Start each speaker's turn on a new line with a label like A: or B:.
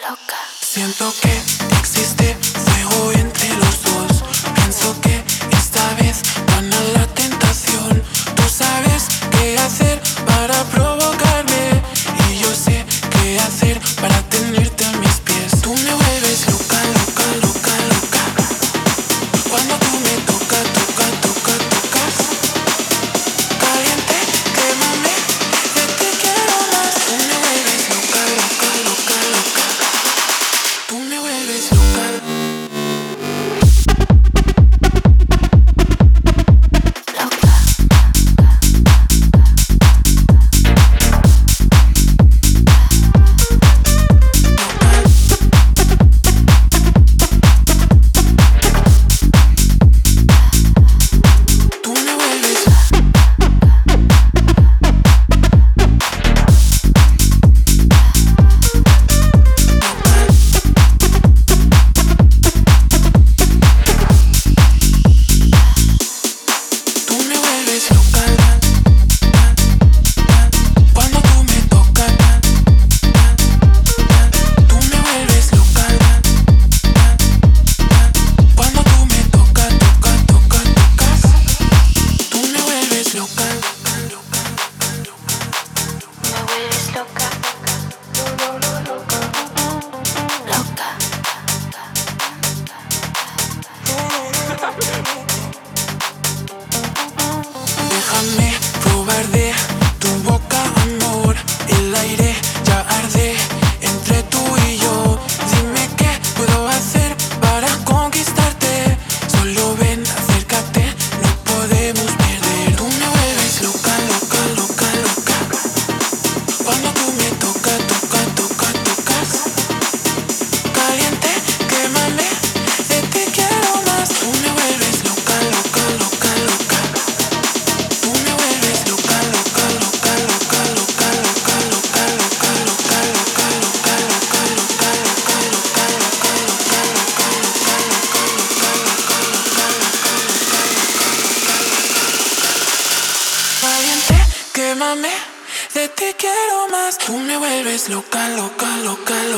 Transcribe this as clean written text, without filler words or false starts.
A: Siento que existe fuego entre los dos. Pienso que esta vez gana la tentación. Tú sabes qué hacer para provocarme y yo sé qué hacer para tenerte a mis pies. Tú me vuelves loca, loca, loca, loca. Cuando tú me tocas, tocas, tocas, tocas. Caliente, quémame, de te quiero más. Tú me vuelves loca, loca, loca, loca. Tú me vuelves loca. Déjame probar de tu boca, amor. El aire ya arde entre tú y yo. Dime qué puedo hacer para conquistarte. Solo ven, acércate, no podemos perder. Tú me vuelves loca, loca, loca, loca. Cuando tú me tocas, tocas, tocas, tocas. Caliente, quémame, de te quiero más. Tú me vuelves loca, loca, loca, loca. Tú me vuelves loca, loca, loca, loca, loca, loca, loca, loca, loca, loca, loca, loca, loca, loca, Valiente, quémame, de te quiero más. Tú me vuelves loca, loca, loca, loca.